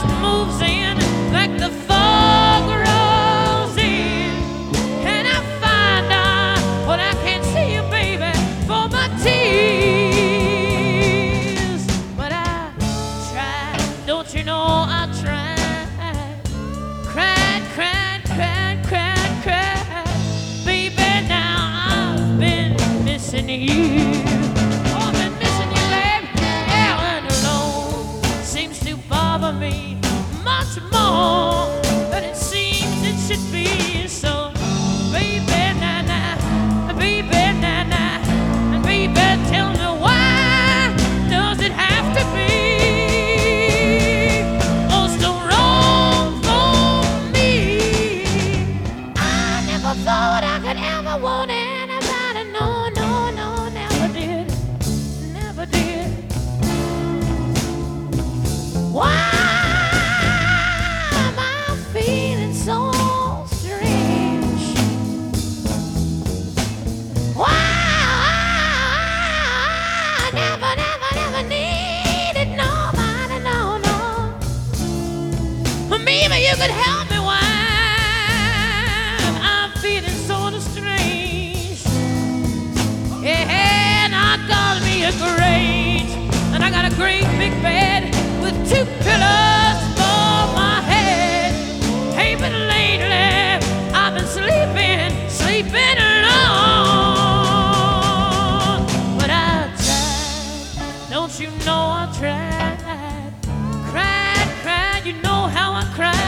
moves in like the fog rolls in, and I find out what I can't see you, baby, for my tears. But I tried, don't you know I tried. Cried, cried, cried, cried, cried. Baby, now I've been missing you. Oh, I've been missing you, baby. Yeah, and alone seems to bother me much more than it seems it should be. So, baby, na-na, baby, na-na, and baby, tell me why does it have to be oh so wrong for me? I never thought I could ever want anybody. No, no, no, never did, never did. Why am I feeling so strange? Why I never, never, never needed nobody, no, no. Maybe you could help me why I'm feeling sort of strange. Yeah, and I got me a great, and I got a great big bed with 2 pillows for my head. Hey, but lately I've been sleeping alone. But I tried, don't you know I tried. Cried, cried, you know how I cried.